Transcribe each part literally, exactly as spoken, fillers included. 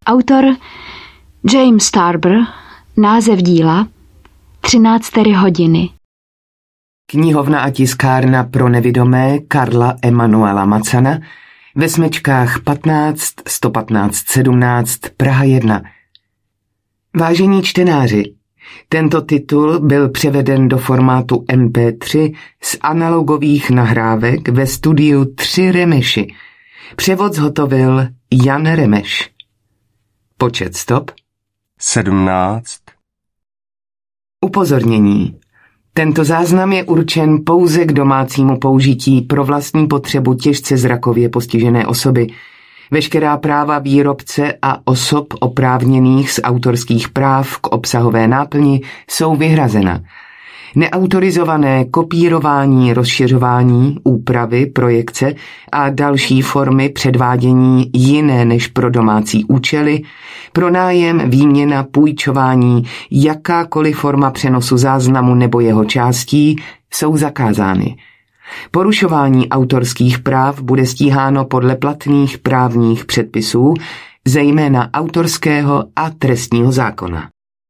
Autor James Tarber, název díla třinácté hodiny. Knihovna a tiskárna pro nevidomé Karla Emanuela Macana ve smečkách patnáct sto patnáct sedmnáct Praha jedna. Vážení čtenáři, tento titul byl převeden do formátu em pé tři z analogových nahrávek ve studiu tři Remeši. Převod zhotovil Jan Remeš. Počet stop sedmnáct. Upozornění. Tento záznam je určen pouze k domácímu použití pro vlastní potřebu těžce zrakově postižené osoby. Veškerá práva výrobce a osob oprávněných z autorských práv k obsahové náplni jsou vyhrazena. Neautorizované kopírování, rozšiřování, úpravy, projekce a další formy předvádění jiné než pro domácí účely, pronájem, výměna, půjčování, jakákoliv forma přenosu záznamu nebo jeho částí jsou zakázány. Porušování autorských práv bude stíháno podle platných právních předpisů, zejména autorského a trestního zákona.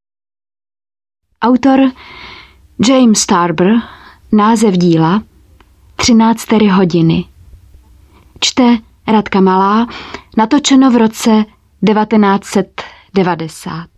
Autor James Tarber, název díla třinácté hodiny. Čte Radka Malá, natočeno v roce devatenáct set devadesát.